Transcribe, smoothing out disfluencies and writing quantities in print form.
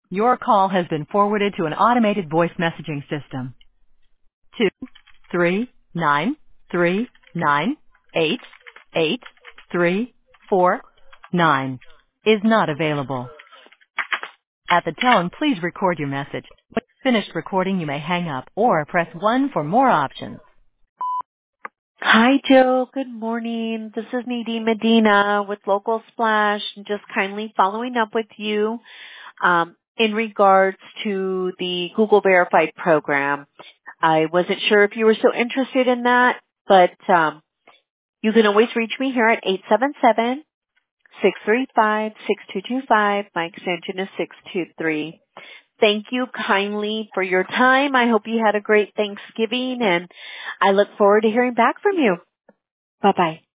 Your call has been forwarded to an automated voice messaging system. 23939888349 is not available. At the tone, please record your message. When finished recording, you may hang up or press 1 for more options. Hi, Joe. Good morning. This is Nadine Medina with Local Splash. Just kindly following up with you in regards to the Google Verified program. I wasn't sure if you were still interested in that, but you can always reach me here at 877-635-6225. My extension is 623. Thank you kindly for your time. I hope you had a great Thanksgiving, and I look forward to hearing back from you. Bye-bye.